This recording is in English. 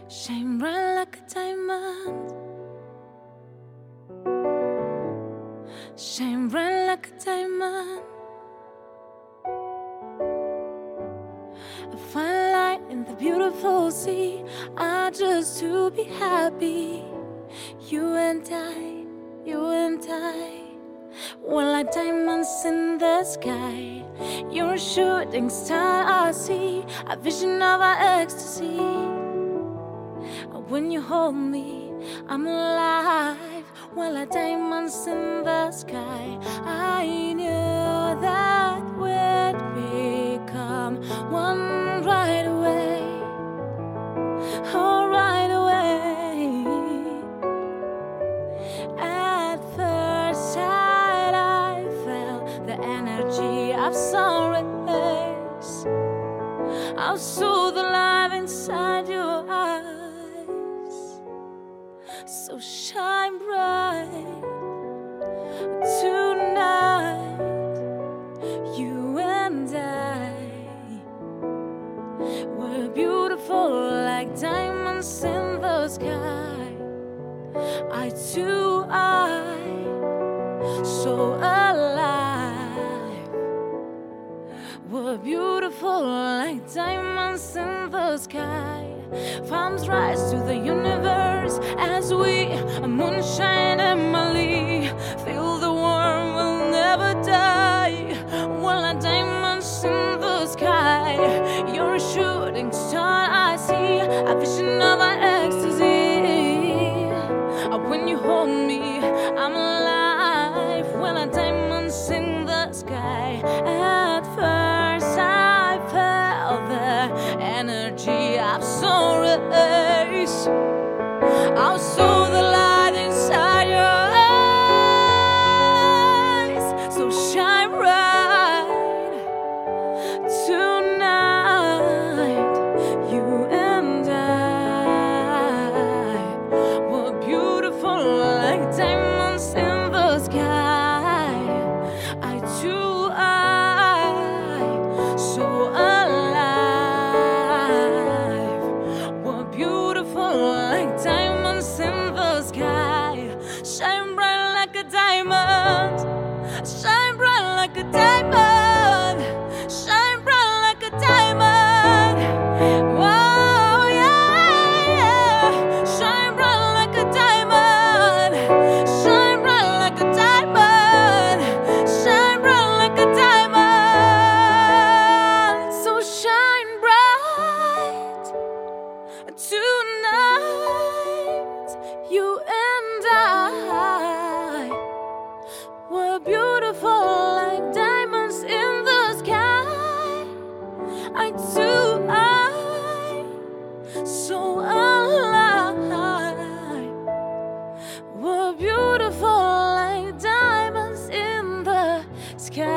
Shine bright like a diamond. Shine bright like a diamond. A fine light in the beautiful sea. I just to be happy. You and I, you and I. We're like diamonds in the sky. You're a shooting star I see, a vision of our ecstasy. When you hold me, I'm alive. We're like diamonds in the sky. I knew that we'd become one right away. Oh, right away. At first sight, I felt the energy of sun rays. I saw the light inside your eyes. So shine bright tonight, you and I. We're beautiful like diamonds in the sky. Eye to eye, so alive. We're beautiful like diamonds in the sky. Palms rise to the universe as we moonshine Emily. Feel the warmth, we'll never die. We're like diamonds in the sky. You're a shooting star I see, a vision of our ecstasy. When you hold me, I'm alive. We're like diamonds in the sky. At first I felt the energy of sun rays. I saw the light inside your eyes. So shine bright tonight, you and I. We're beautiful like diamonds in the sky. Eye to eye, so alive. We're beautiful like diamonds in the sky. Shine bright like a diamond. Shine bright like a diamond. Shine bright like a diamond. Whoa, yeah, yeah. Shine bright like a diamond. Shine bright like a diamond. Shine bright like a diamond. So shine bright tonight, you and I. We're beautiful like diamonds in the sky. Eye to eye, so alive. We're beautiful like diamonds in the sky.